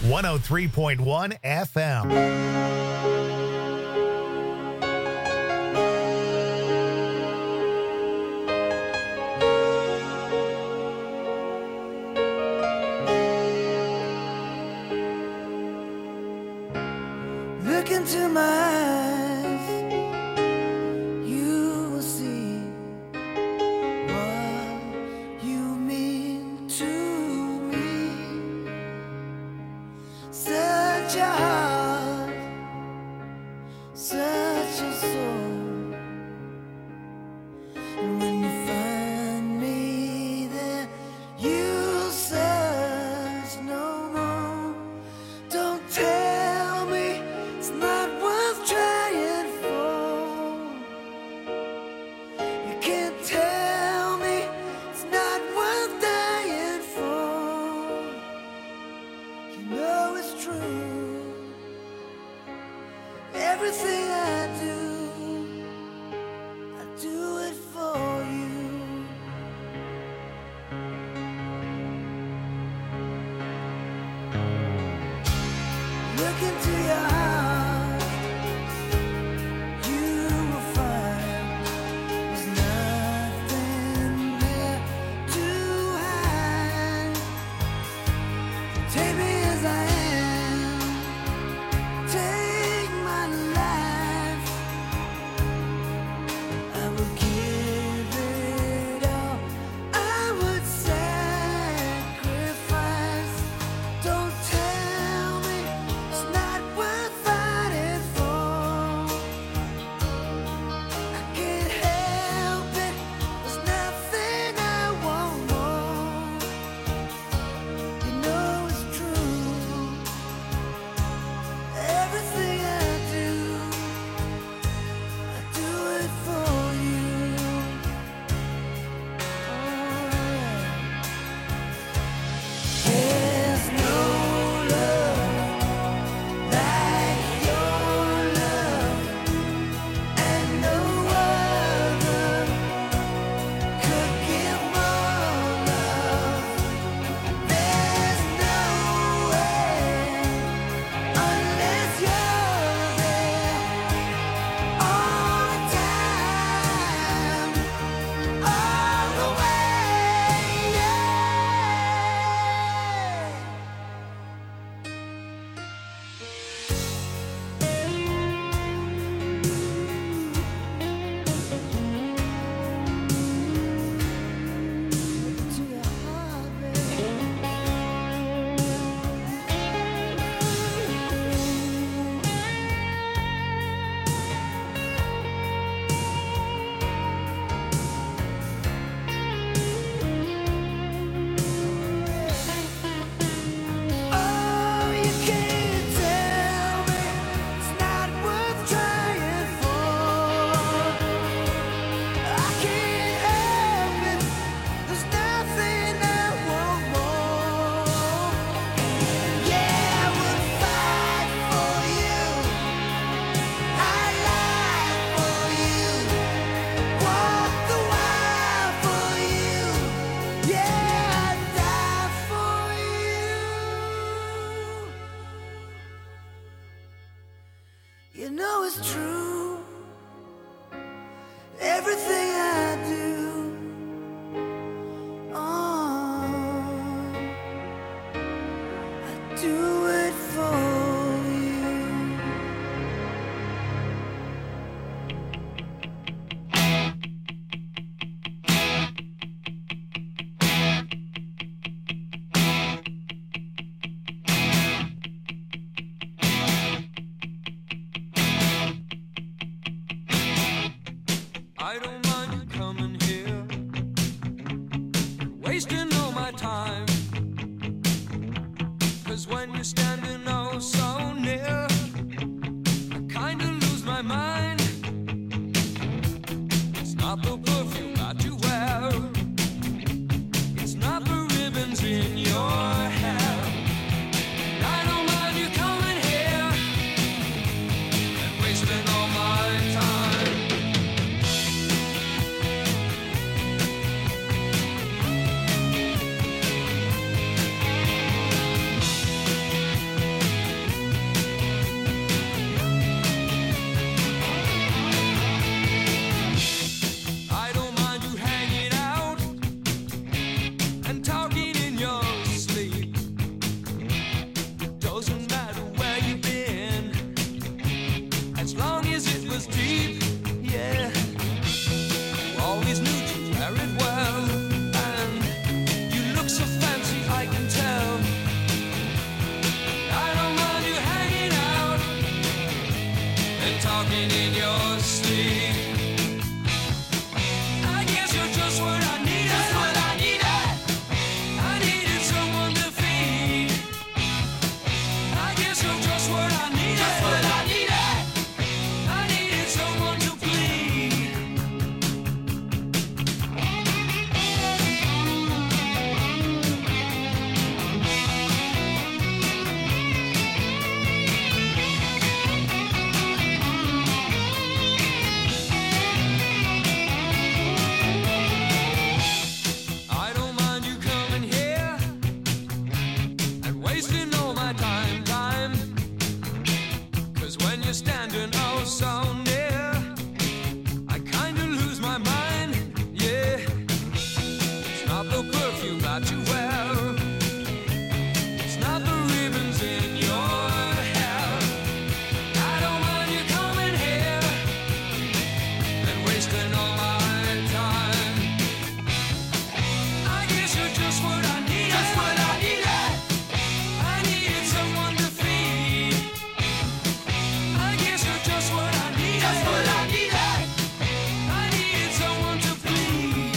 103.1 FM. Look into my eyes, you will see what you mean to me. Such a heart, such a soul. And when you find me there, you'll search no more. Don't tell me it's not worth trying for. You can't tell me it's not worth dying for. You know it's true. Everything I do it for you. Look into your heart, you will find there's nothing there to hide. Take me as I am, take my life. I will give it all, I would sacrifice. Don't tell me it's not worth fighting for. I can't help it, there's nothing I want more. You know it's true. Everything I do it for you. There's no love like your love, and no other could give more love. There's no way unless you're there all the time, all the way. To your heart, baby. Oh, you can't tell me it's not worth trying for. I can't help it, there's nothing I want more. Yeah, I would fight for you, I'd lie for you, walk the wire for you. Yeah, I'd die for you. You know it's true. Everything I do it for you. I don't mind you coming here, wasting all my time. 'Cause when you're standing oh so near, I kinda lose my mind. It's not the perfume that you wear, it's not the ribbons in your hair. I don't mind you coming here and wasting all my time. wasting all my time. 'Cause when you're standing oh so near, I kinda lose my mind, yeah. It's not the perfume that you wear, it's not the ribbons in your hair. I don't mind you coming here and wasting all my time. I guess you're just what I needed. Just what I needed. I needed someone to feed. I guess you're just what I needed. Just what I needed. I needed someone to please.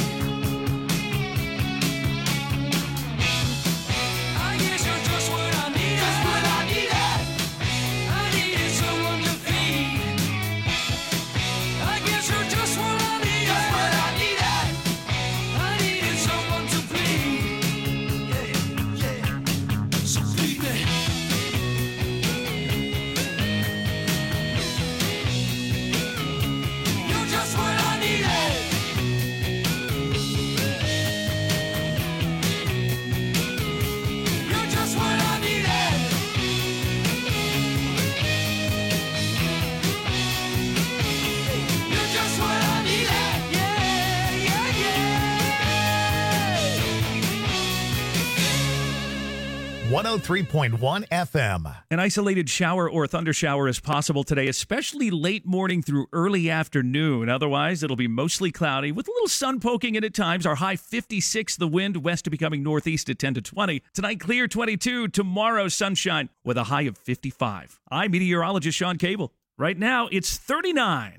I guess you're just what I needed. Just what I needed. I needed someone to feed. I guess you're just what I needed. Just what I needed. I needed someone to please. Yeah, yeah. So please me. You're just what I needed. You're just what I needed. You're just what I needed. Yeah, yeah, yeah. 103.1 FM. An isolated shower or thunder shower is possible today, especially late morning through early afternoon. Otherwise, it'll be mostly cloudy with a little sun poking in at times. Our high 56, the wind west to becoming northeast at 10 to 20. Tonight, clear 22. Tomorrow, sunshine with a high of 55. I'm meteorologist Sean Cable. Right now, it's 39.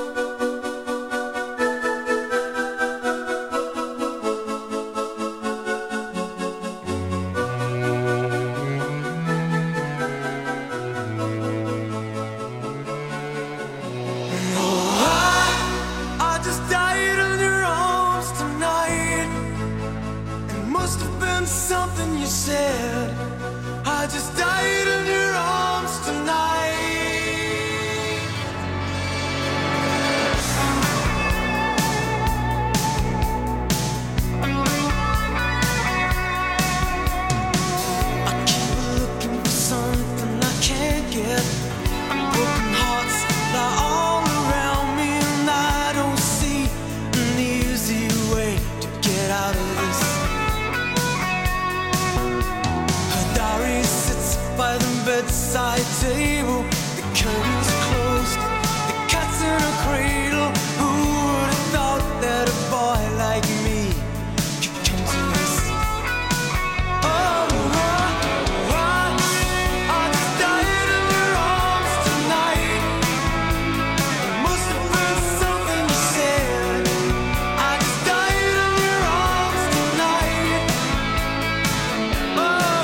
I just died in your arms tonight. It must have been something you said. I just died in your arms tonight. I keep looking for something I can't get. Broken hearts lie all around me, and I don't see an easy way to get out of this. Her diary sits by the bedside table. The curtains closed, the cat's in a cradle. Who would have thought that a boy like me could come to this? Oh, I just died in your arms tonight. It must have been something you said. I just died in your arms tonight. Oh,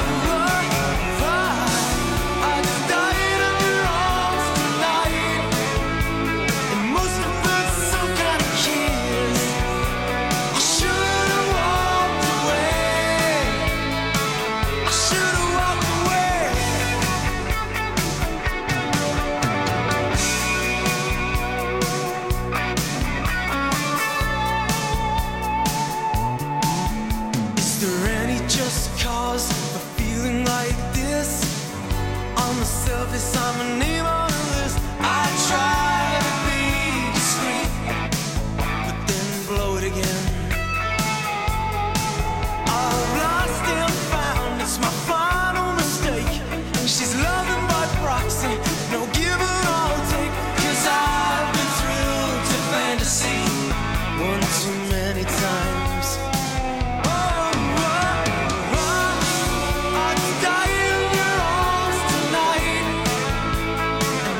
I just died in your arms tonight. It must have been some kind of kiss. I should have walked away. I should have walked away. Is there any just cause for feeling like this? On the surface, I'm a name on the list. I try to be discreet, but then blow it again. I've lost and found, it's my final mistake. She's loving by proxy, no give or take. 'Cause I've been thrilled to fantasy one too many times. I just died in your arms tonight. It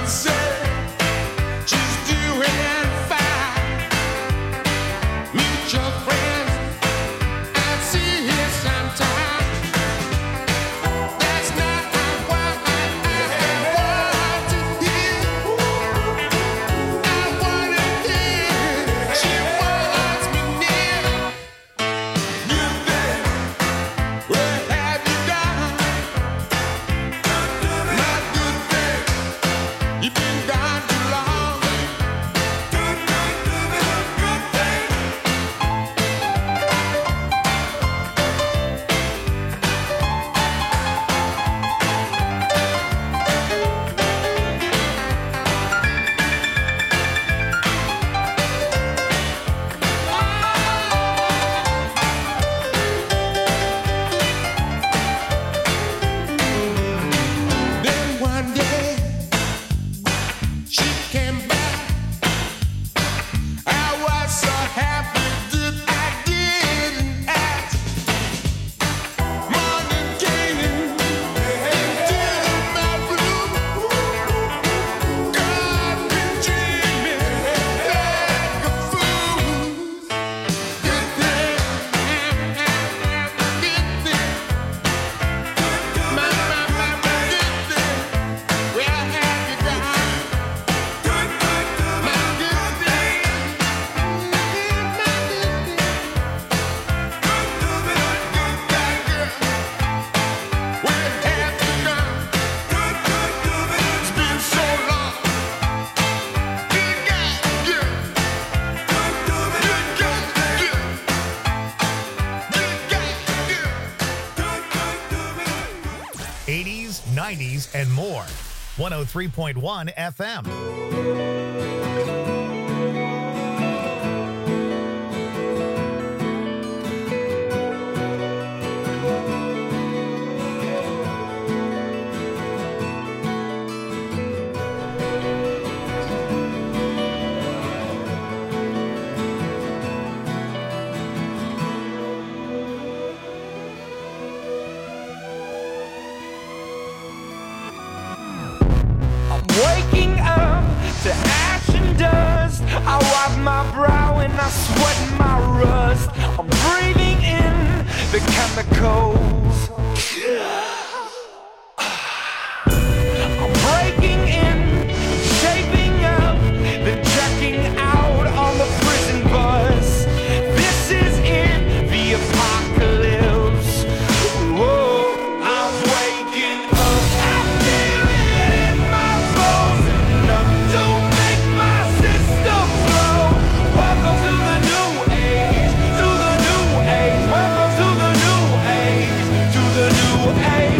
80s, 90s, and more. 103.1 FM. Waking up to ash and dust, I wipe my brow and I sweat my rust. I'm breathing in the chemicals. I'm breaking in, shaping up, then checking out on the prison bus. This is in the apocalypse. Whoa, I'm waking up. I feel it in my bones, enough to make my system blow. Welcome to the new age, to the new age. Welcome to the new age, to the new age.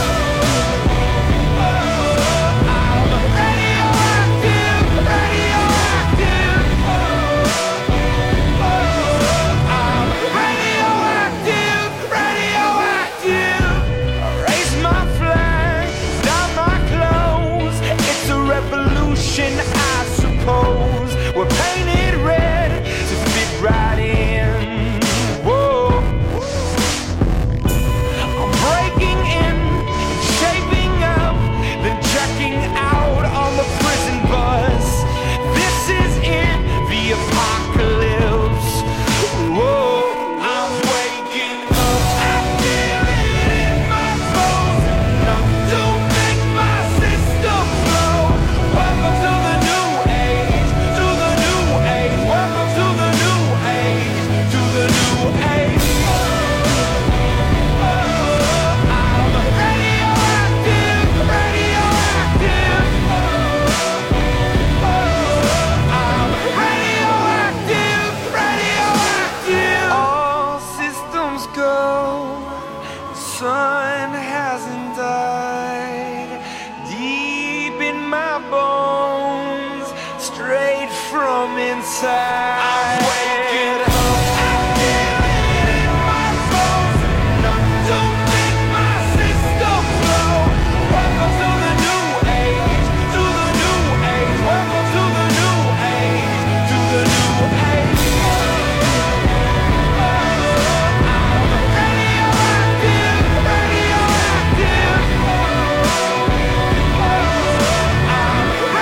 I'm radioactive, radioactive. I'm radioactive, radioactive. Raise my flag, down my clothes. It's a revolution, I suppose. We're painted red to fit right in. Whoa. I'm breaking in, shaping up, then checking out on the prison bus. This is in the apocalypse. Whoa, I'm waking up. I feel it in my bones, enough to make my system blow. Welcome to the new age, to the new age. Welcome to the new age, to the new age. I'm radioactive, radioactive. I'm radioactive, radioactive. All systems go. The sun hasn't died. Deep in my bones, straight from inside. I'm waking up. I feel it in my bones, enough to make my system blow. Welcome to the new age, to the new age. Welcome to the new age, to the new age. I'm radioactive, radioactive. I'm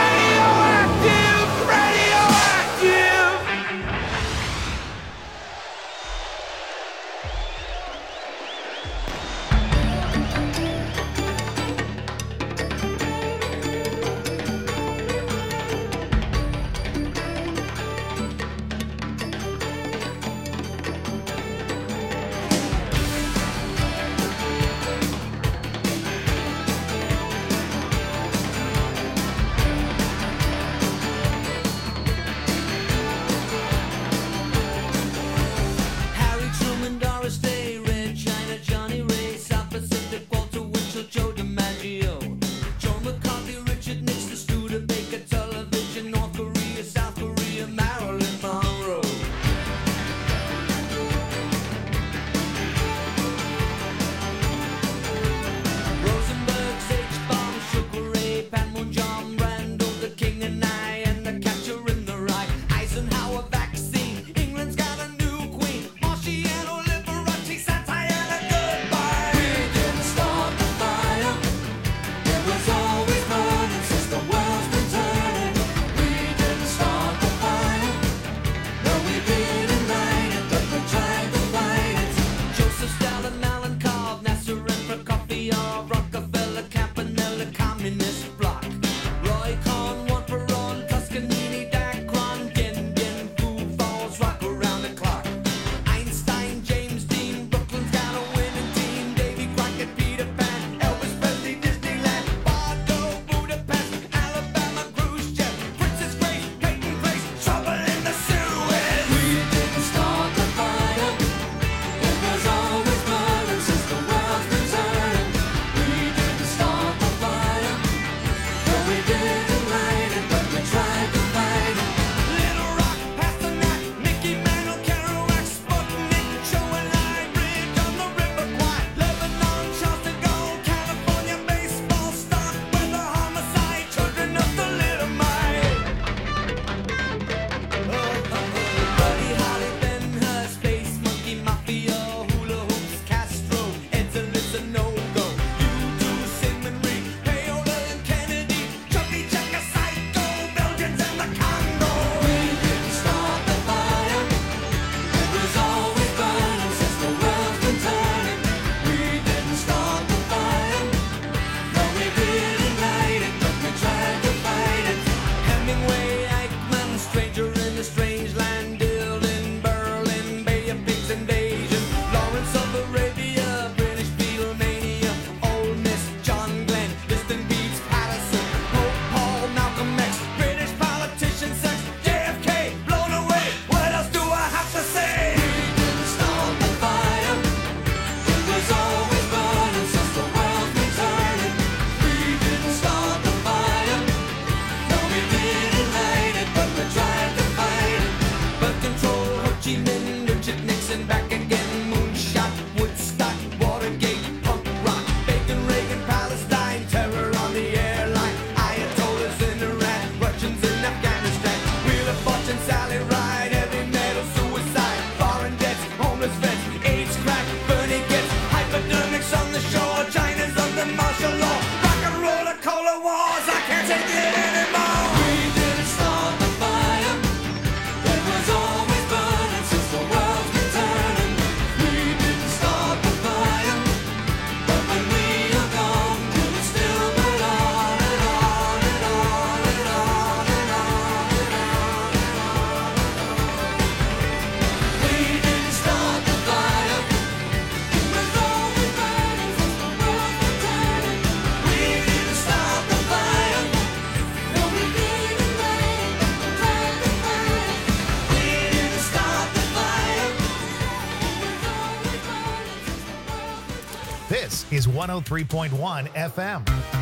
is 103.1 FM.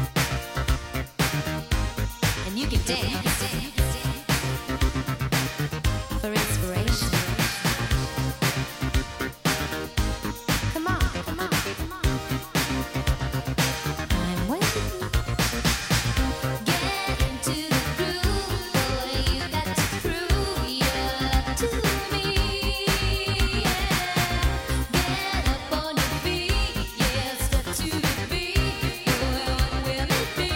And you can dance for inspiration. Come on, come on, come on. I'm waiting. Get into the groove, boy. You got to prove your love to me. Get up on your feet, yeah, step to the beat. Boy, what will it be?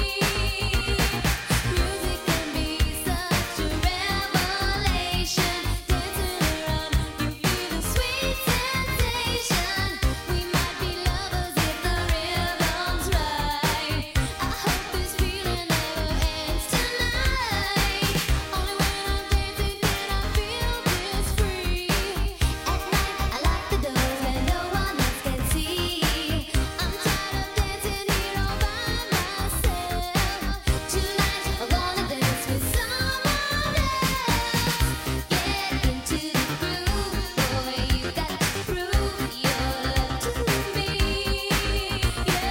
Music can be such a revelation. Dancing around, you feel a sweet sensation. We might be lovers if the rhythm's right. I hope this feeling never ends tonight. Only when I'm dancing can I feel this free. At night, I lock the doors where no one else can see. I'm tired of dancing here all by myself. Tonight, I wanna dance with someone else. Get into the groove, boy. You got to prove your love to me. Yeah,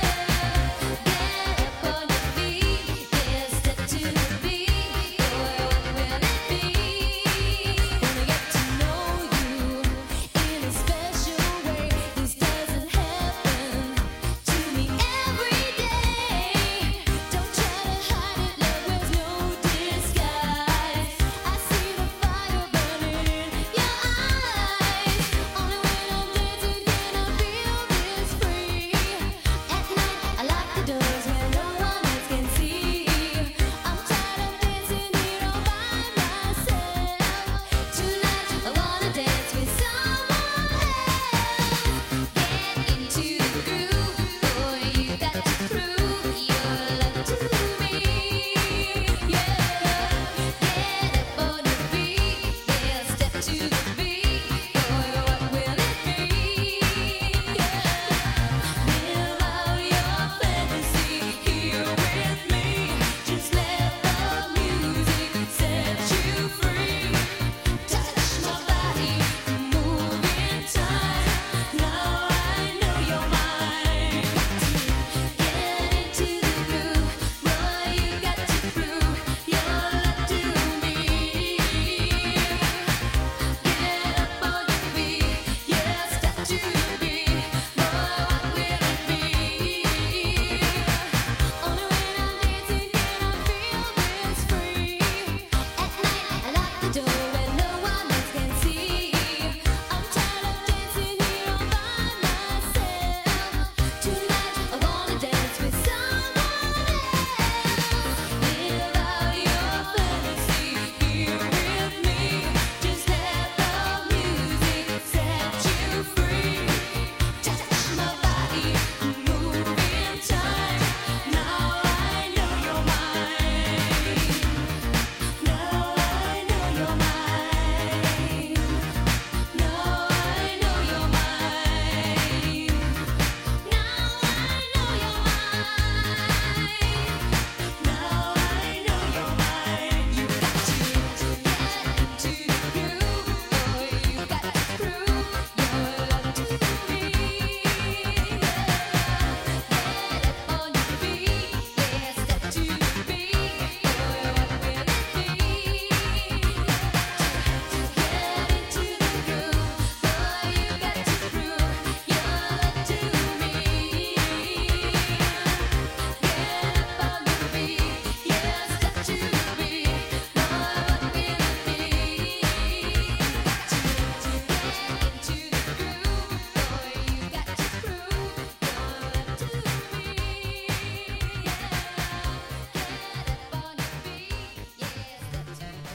get up on your feet, yeah, step to the beat. Boy, what will it be? Wanna get to know you in a special way. This doesn't happen to me every day. Don't try to hide it, love wears no disguise. I see the fire burning in your eyes. Only when I'm dancing can I feel this free. At night, I lock the doors where no one else can see. I'm tired of dancing here all by myself. Tonight, I wanna dance with someone else. Get into the groove, boy. You got to prove your love to me. Yeah, get up on your feet, yeah, step to the beat. Boy, what will it be? Yeah, live out your fantasy here with me. Just let the music set you free. Touch my body, move in time. Now I know you're mine. Get into the groove, boy. You got to prove your love to me. Get up on your feet, yeah, step to the beat. Boy, what will it be? Only when I'm dancing can I feel this free. At night, I lock the door where no one else can see. I'm tired of dancing here all by myself. Tonight, I wanna dance with someone else. Live out your fantasy here with me. Just let the music set you free. Touch my body, move in time. Now I know you're mine. Now I know you're mine. Now I know you're mine. Now I know you're mine. Now I know you're mine. You got to get into the groove, boy. You got to prove your love to me. Get up on your feet, yeah, step to the beat. Boy, what will it be? Get into the groove, boy. You got to prove your love to me. Get up on your feet, yeah, step to the beat. Boy, what will it be? Get into the groove, boy. You got to prove your love to me. Get up on your feet, yeah, step to the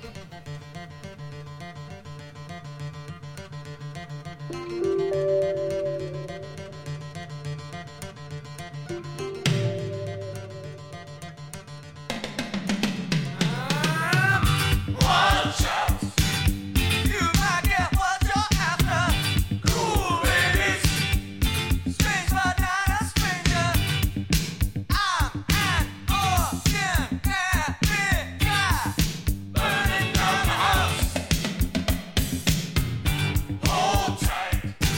You might get what you're after. Cool ladies, strange but not a stranger. I'm an ordinary guy, burning down the house. Hold tight.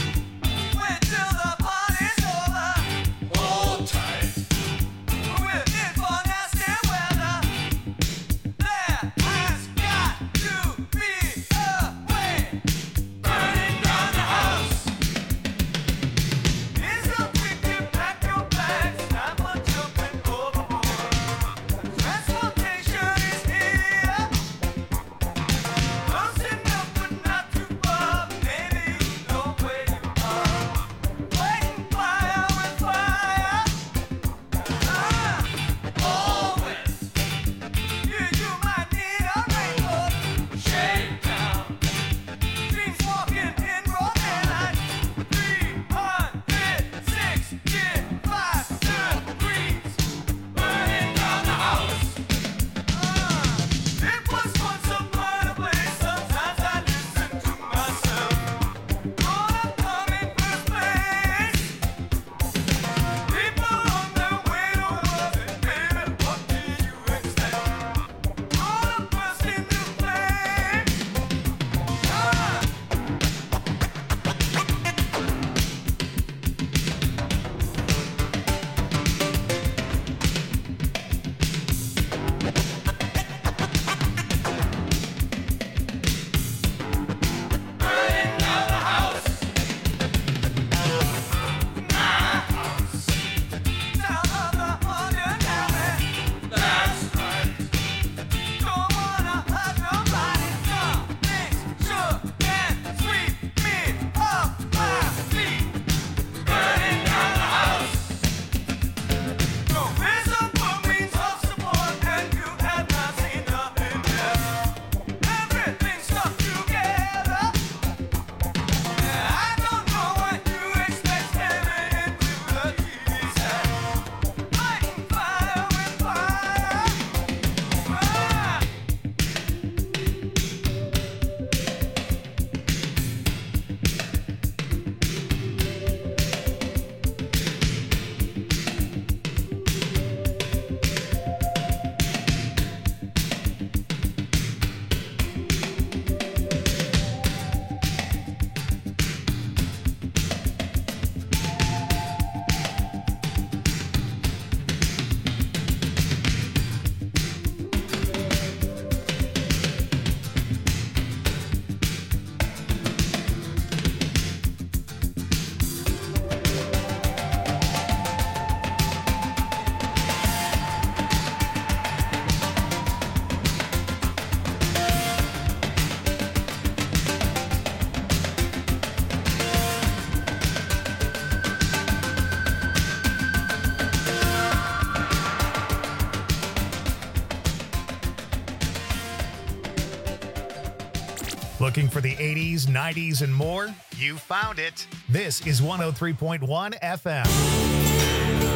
Looking for the 80s, 90s, and more? You found it. This is 103.1 FM.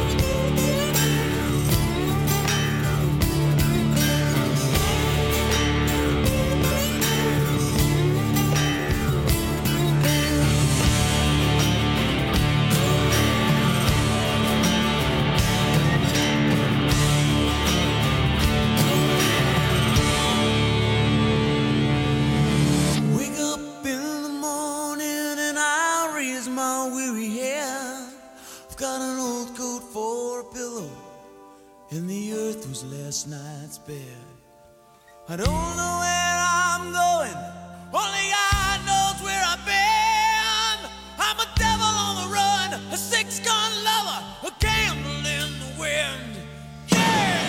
Wake up in the morning and I raise my weary head. I've got an old coat for a pillow, and the earth was last night's bed. I don't know where I'm going, only God knows where I've been. I'm a devil on the run, a six-gun lover, a candle in the wind. Yeah!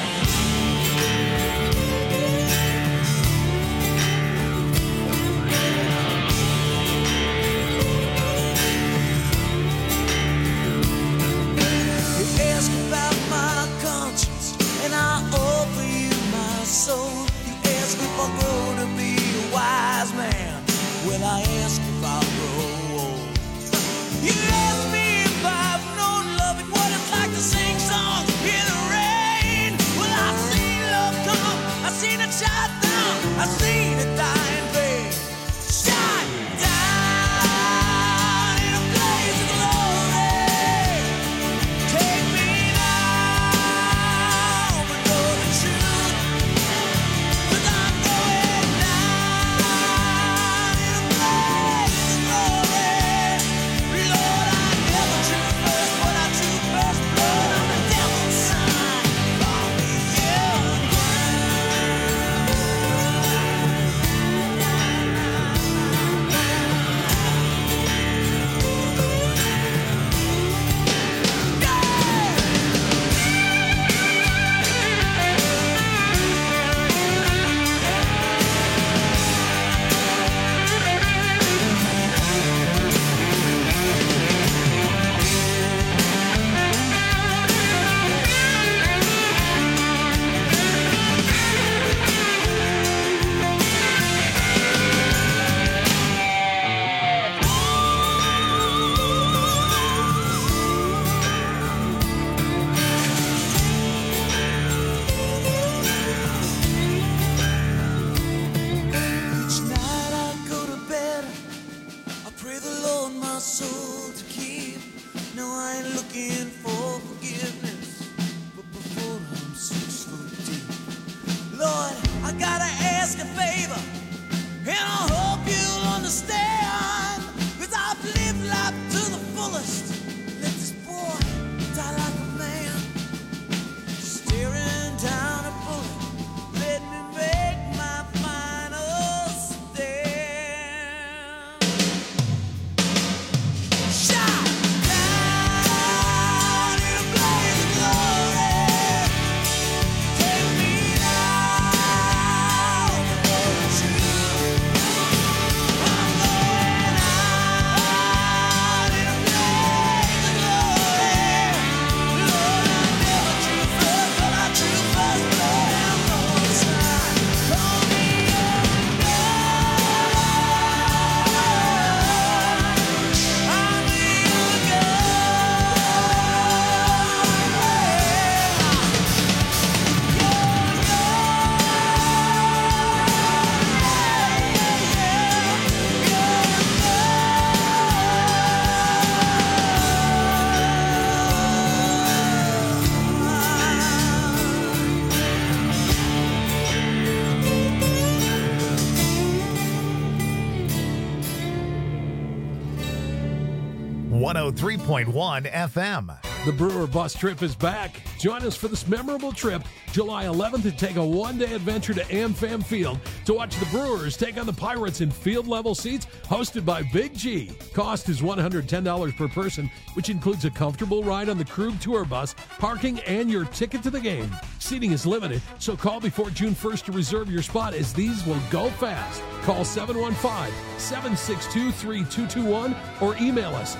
You ask about my conscience, and I offer you my soul. You ask if I'll grow to be a wise man. Well, I ask if I'll grow old. You ask me if I've known love and what it's like to sing songs in the rain. Well, I've seen love come, I've seen it shine down, I've seen it die in vain. Shine down in a blaze of glory. Take me now, but know the truth. 'Cause I'm going down in a blaze of glory. Lord, I never drew first, but I drew first blood. I'm the devil's son. Call me young. Each night I go to bed, I pray the Lord my soul to keep. No, I ain't looking for forgiveness, but before I'm 6 foot deep. Lord, I gotta ask a favor, and I hope you'll understand. 'Cause I've lived life to the fullest. Let this boy die like a man. Staring down a bullet, let me make my final stand. Shine down in a blaze of glory. Take me now, but know the truth. I'm going out in a blaze of glory. Lord, I never drew first, but I drew first blood. I'm going shine. Call me young gun. I'm a young gun. 103.1 FM. The Brewer Bus Trip is back. Join us for this memorable trip, July 11th, to take a one-day adventure to AmFam Field to watch the Brewers take on the Pirates in field-level seats hosted by Big G. Cost is $110 per person, which includes a comfortable ride on the Krug Tour Bus, parking, and your ticket to the game. Seating is limited, so call before June 1st to reserve your spot, as these will go fast. Call 715-762-3221 or email us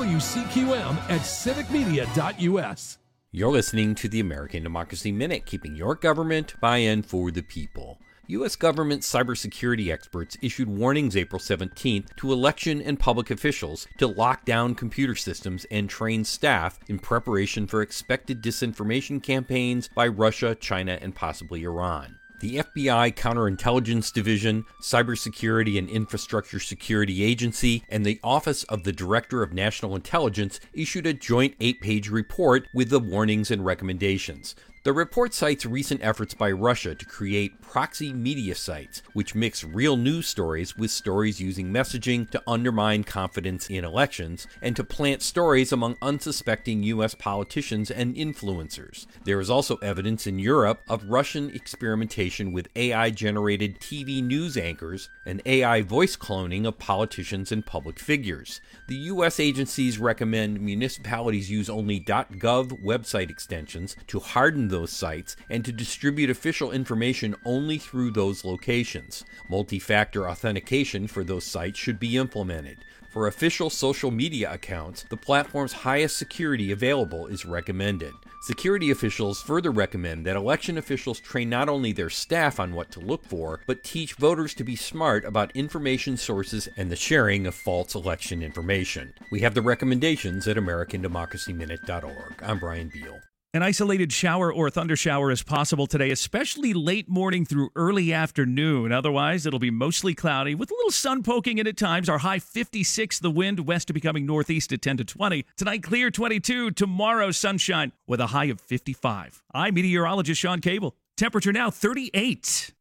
wcqm@civicmedia.us. You're listening to the American Democracy Minute, keeping your government by and for the people. U.S. government cybersecurity experts issued warnings April 17th to election and public officials to lock down computer systems and train staff in preparation for expected disinformation campaigns by Russia, China, and possibly Iran. The FBI Counterintelligence Division, Cybersecurity and Infrastructure Security Agency, and the Office of the Director of National Intelligence issued a joint 8-page report with the warnings and recommendations. The report cites recent efforts by Russia to create proxy media sites, which mix real news stories with stories using messaging to undermine confidence in elections and to plant stories among unsuspecting U.S. politicians and influencers. There is also evidence in Europe of Russian experimentation with AI-generated TV news anchors and AI voice cloning of politicians and public figures. The U.S. agencies recommend municipalities use only .gov website extensions to harden those sites and to distribute official information only through those locations. Multi-factor authentication for those sites should be implemented. For official social media accounts, the platform's highest security available is recommended. Security officials further recommend that election officials train not only their staff on what to look for, but teach voters to be smart about information sources and the sharing of false election information. We have the recommendations at AmericanDemocracyMinute.org. I'm Brian Beal. An isolated shower or thundershower is possible today, especially late morning through early afternoon. Otherwise, it'll be mostly cloudy with a little sun poking in at times. Our high 56, the wind west to becoming northeast at 10 to 20. Tonight, clear 22. Tomorrow, sunshine with a high of 55. I'm meteorologist Sean Cable. Temperature now 38.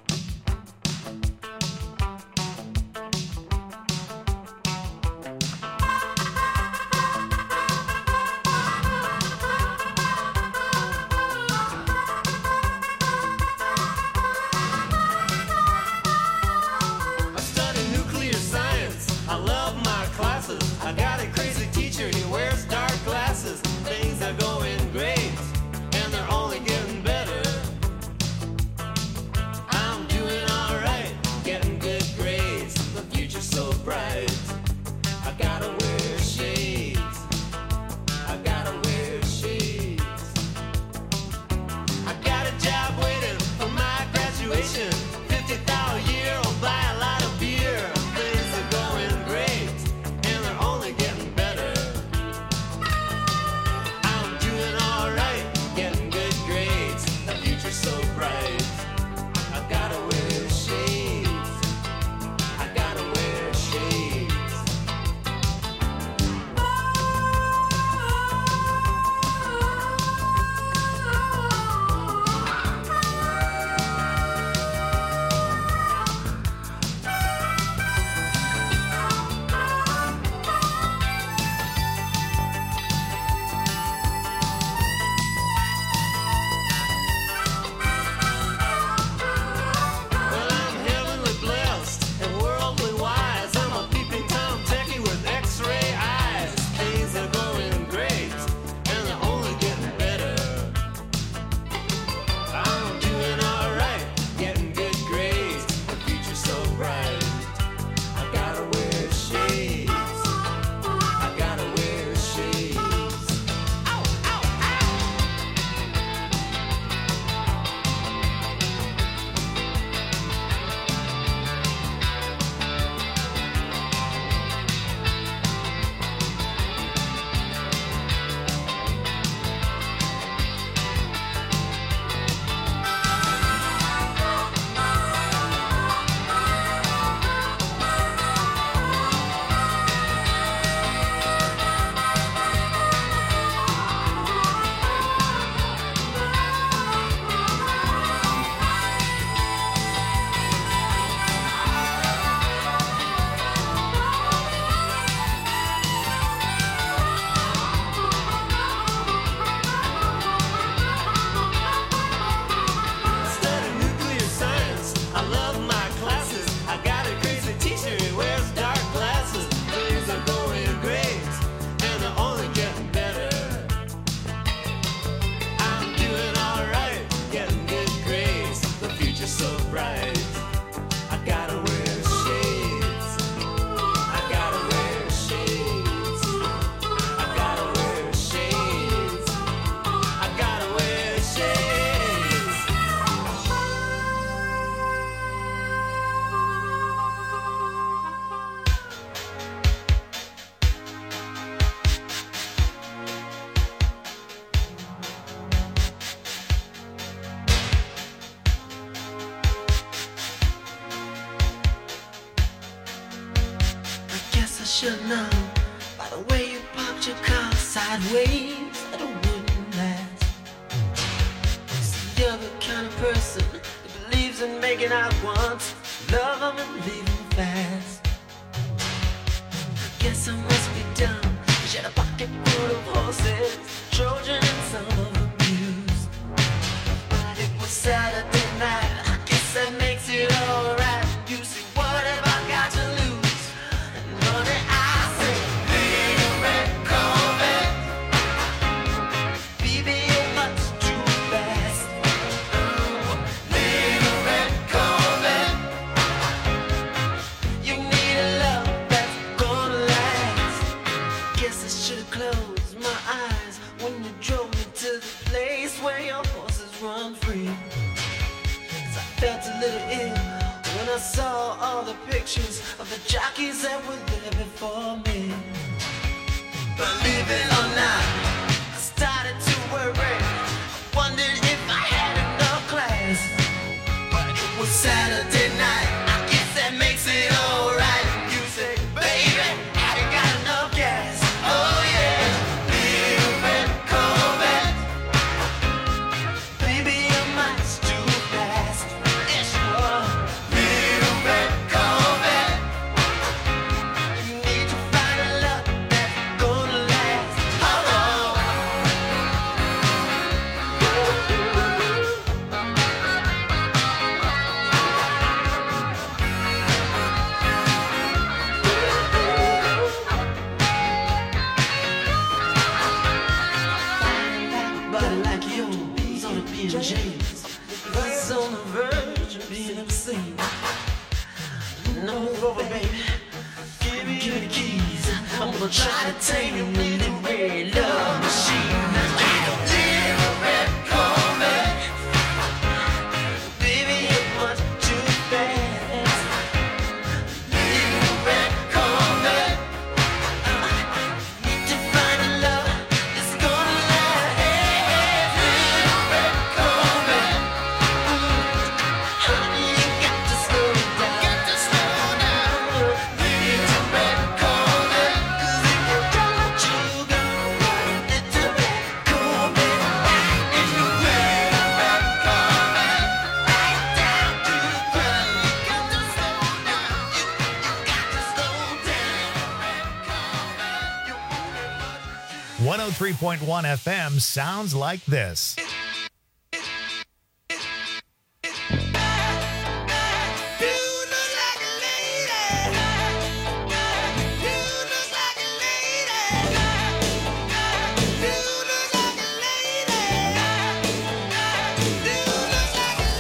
I study nuclear science. I love my classes. I got a crazy teacher. He wears dark glasses. Things are going great, and they're only getting better. I'm doing all right, getting good grades. The future's so bright. I gotta wear shades. I gotta wear shades. I got a job waiting for my graduation. 50,000 a year, I'll buy a lot of beer. Things are going great, and they're only getting better. I'm doing all right, getting good grades. The future's so bright. I gotta wear shades. I gotta wear shades. Well, I'm heavenly blessed and worldly wise. I'm a peeping Tom techie with X-ray eyes. Things are going great, and they're only getting better. I'm doing all right, getting good grades. The future's so bright. I gotta wear shades. I gotta wear shades. Ow, ow, ow! I study nuclear science. I love my classes. I got a crazy teacher. He wears dark glasses. Things are going great, and they're only getting better. I'm doing all right, getting good grades. The future's so bright. I gotta wear shades. I gotta wear shades. I gotta wear shades. I gotta wear shades. should know by the way you parked your car sideways that it wouldn't last. See, you're the kind of person that believes in making out once, love 'em and leave 'em fast. I guess I must be dumb. She had a pocket full of horses, Trojan and some of them used. But it was Saturday night, I guess that makes it alright. You see, what have I got to lose? And honey, I say, little red Corvette, baby, you're much too fast. Little red Corvette, you need a love that's gonna last. Guess I should've closed my eyes when you drove me to the place where your horses run free. 'Cause I felt a little ill when I saw all the pictures of the jockeys that were there before me. Believe it or not, I started to worry. I wondered if I had enough class. But it was Saturday night, I guess that makes it alright. You say, baby, I ain't got enough gas. Oh yeah, little red Corvette, baby, you're much too fast. Yes, you are. Little red Corvette, you need to find a love that's gonna last. Oh, but like yours on a B&J's, it's on the verge of being obscene. No, over, baby. Give me the keys. I'm gonna try to tame your little red love machine. Little red Corvette, baby, you're much too fast. Little red Corvette, need to find a love that's gonna last. Little red Corvette, honey, you got to slow down. Little red Corvette, 'cause if you don't let you go, little red Corvette, if you red Corvette, right down to the ground. You got to slow down. You got to slow down. Red Corvette, you're only much 103.1 FM sounds like this. You look like a lady. You look like a lady. You look like a lady. You look like a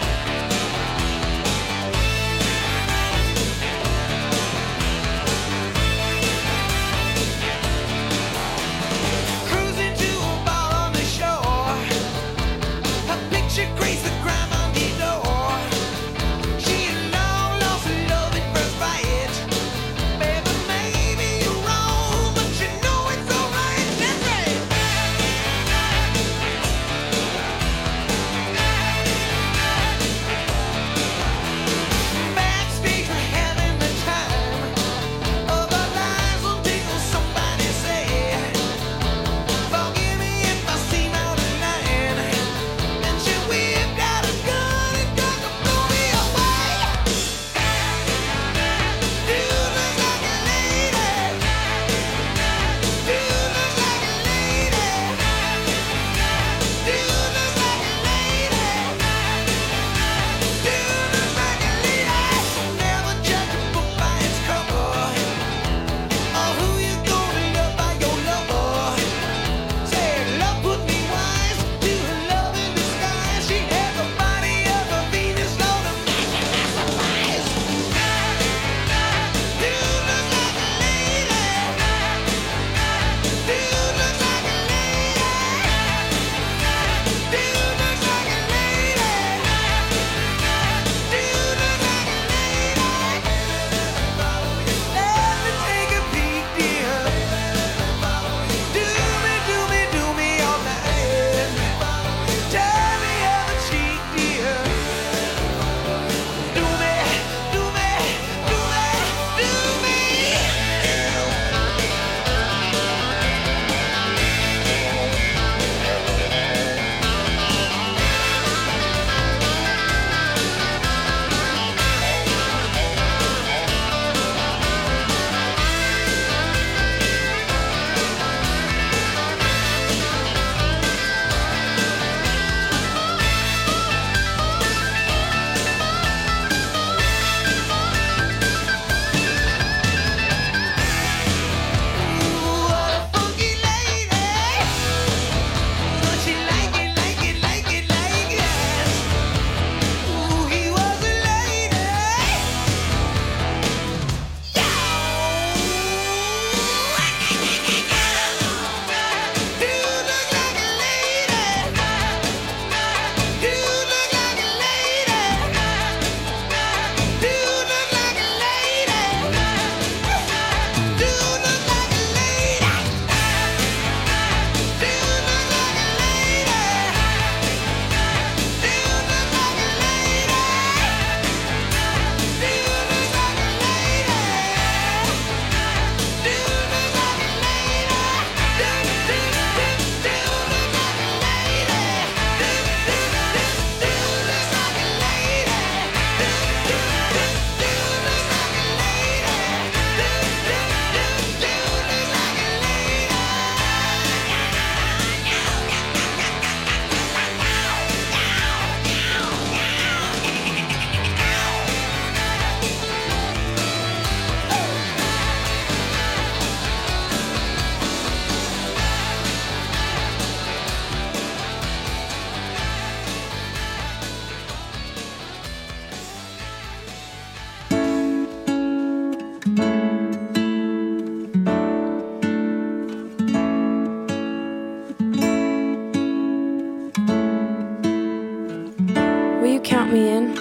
lady. count me in.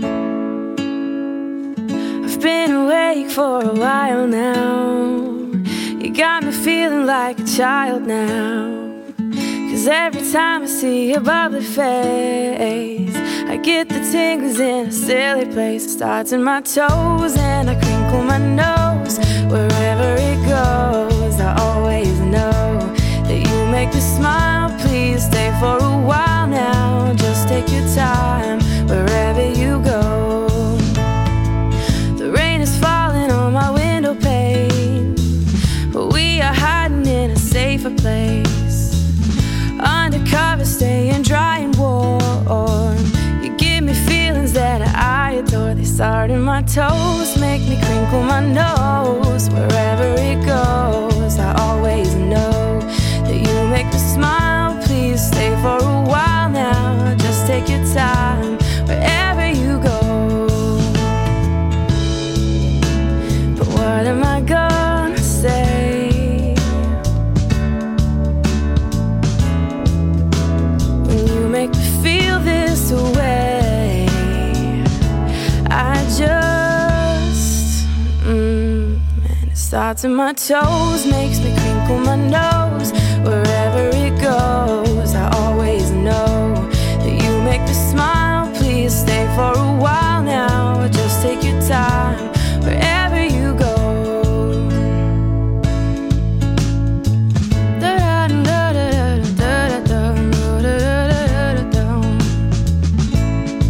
I've been awake for a while now. You got me feeling like a child now. 'Cause every time I see your bubbly face, I get the tingles in a silly place. It starts in my toes and I crinkle my nose. Wherever it goes, I always know that you make me smile. Please stay for a while now. Just take your time wherever you go. The rain is falling on my window pane, but we are hiding in a safer place. Undercover, staying dry and warm. You give me feelings that I adore. They start in my toes, make me crinkle my nose. Wherever it goes, I always know that you make me smile. Please stay for a while now. Just take your time wherever you go. But what am I gonna say when you make me feel this way? I just and it starts in my toes, makes me crinkle my nose.